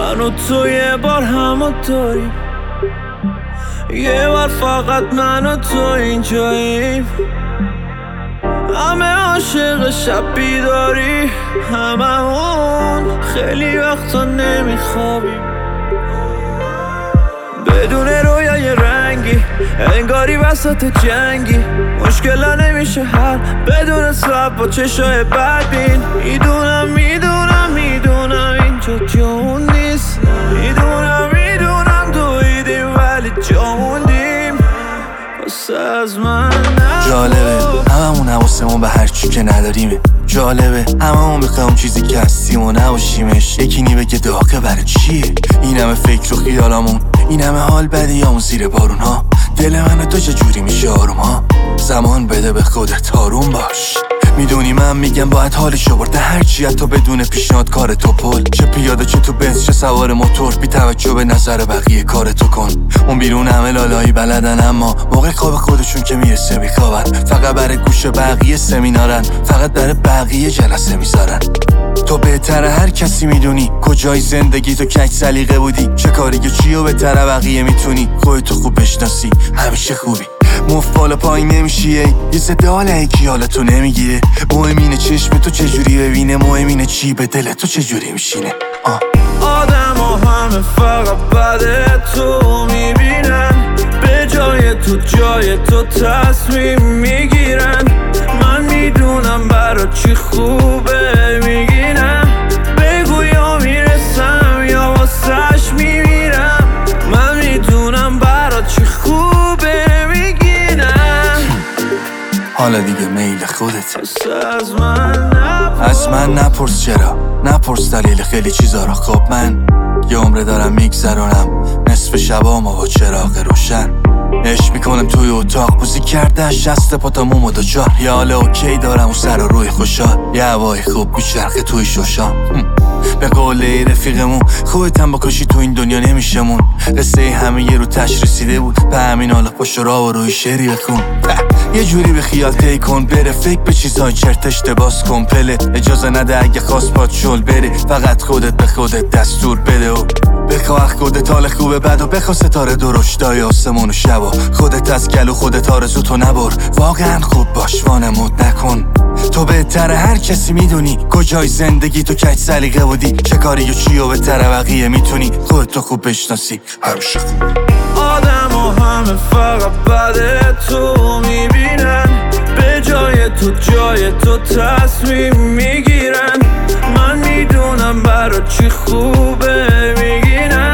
من و تو یه بار همونطوریم، یه بار فقط من و تو اینجاییم. همه عاشق شب بیداری، هممون خیلی وقتا نمیخوابیم. بدون رویای رنگی انگاری وسط جنگی، مشکلا نمیشه حل بدون سب با چشای بدبین. میدونم اینجا جامون نیست، میدونم دویدیم ولی جاموندیم. واسه از من جالبه هممون حواسمون به هرچی که نداریمه. جالبه هممون بخوایم چیزی که هستیم و نباشیمش. یکی نی بگه داغه برای چیه؟ این همه فکر و خیالامون، این همه حال بدیامون زیر بارون ها. دل من تو چجوری میشه آروم ها؟ زمان بده به خودت آروم باش. میدونی من میگم باید حالشو برده هرچی، حتی بدون پیشنهاد کار تو پل. چه پیاده چه تو بنز چه سوار موتور، بی توجه به نظر بقیه کار تو کن. اون بیرون همه لالایی بلدن، اما موقع خواب خودشون که میرسه میخوابن. فقط برای گوش بقیه سمینارن، فقط برای بقیه جلسه میذارن. تو بهتره هر کسی میدونی کجای زندگی تو کج سلیقه بودی، چه کاری که چیو بهتره بقیه میتونی. خودتو خوب بشناسی همیشه خوبی، مفت بالا پایین نمیشی. یه زده حال یکی حالتو نمیگیره. مهم اینه چشم تو چجوری ببینه، مهم اینه چی به دل تو چجوری میشینه. آدم ها همه فقط بده تو میبینن، به جای تو تصمیم میگیرن. من میدونم برا چی خوبه میگینم، بگو یا میرسم یا واسش میمیرم. من میدونم برا چی خوبه میگینم. حالا دیگه میل خودت، از من نپرس چرا، نپرس دلیل خیلی چیزا رو. خب من یه عمره دارم میگذرونم نصف شبامو با چراغ روشن. عشق میکنم توی اتاق بوزی کرده شست پاتامو دوچار. یه حال اوکی دارم و سر و روی خوشحال، یه هوای خوب میچرخه توی شوشان. به قول رفیقمون خودتم بکشی تو این دنیا نمیشمون. قصه همه یه رو تش رسیده بود، به همین حالا پشت را و روی شعری بخون. یه جوری به خیال تی کن بره، فکر به چیزای چرتش باز کن پله. اجازه نده اگه خواست پات شل بره، فقط خودت به خودت دستور بده و بخواه خودت حال خوبه بد و بخواه ستاره درشتای آسمون و شبا. خودت از گلو خودت آرزو تو نبر، واقعا خوب باش وانمود نکن. تو بهتره هر کسی میدونی کجای زندگی تو کج سلیقه بودی، چه کاری و چی و بهتره بقیه میتونی. خودت خوب بشناسی همیشه خوب. آدم ها همه فقط بده تو میبینن، به جای تو تصمیم میگیرن. من میدونم برا چی خوبه میگینم.